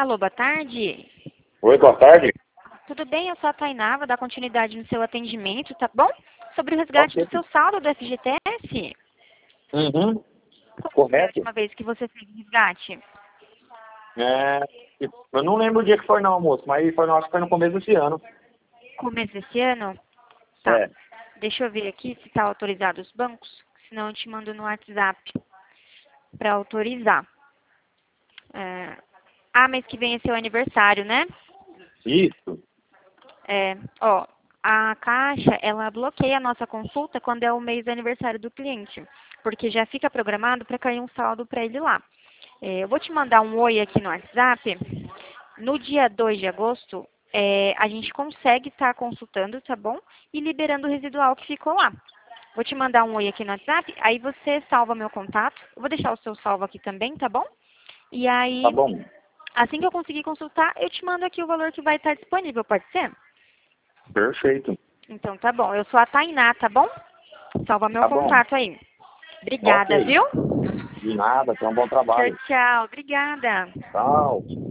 Alô, boa tarde. Oi, boa tarde. Tudo bem? Eu sou a Tainá, vou dar continuidade no seu atendimento, tá bom? Sobre o resgate do Ok. seu saldo do FGTS. Uhum. Como foi a Correto. última vez que você fez o resgate? É, eu não lembro o dia que foi não, moço, mas foi, acho que foi no começo desse ano. Começo desse ano? Tá. É. Deixa eu ver aqui se está autorizado os bancos, senão eu te mando no WhatsApp para autorizar. Mês que vem é seu aniversário, né? Isso. Ó, a Caixa, ela bloqueia a nossa consulta quando é o mês do aniversário do cliente, porque já fica programado para cair um saldo para ele lá. Eu vou te mandar um oi aqui no WhatsApp. No dia 2 de agosto, a gente consegue estar consultando, tá bom? E liberando o residual que ficou lá. Vou te mandar um oi aqui no WhatsApp, aí você salva meu contato. Eu vou deixar o seu salvo aqui também, tá bom? E Tá aí, bom. assim que eu conseguir consultar, eu te mando aqui o valor que vai estar disponível, pode ser? Perfeito. Então tá bom. Eu sou a Tainá, tá bom? Salva meu Tá bom. contato aí. Obrigada, Ok. viu? De nada, tenha um bom Tchau, trabalho. tchau. Obrigada. Tchau.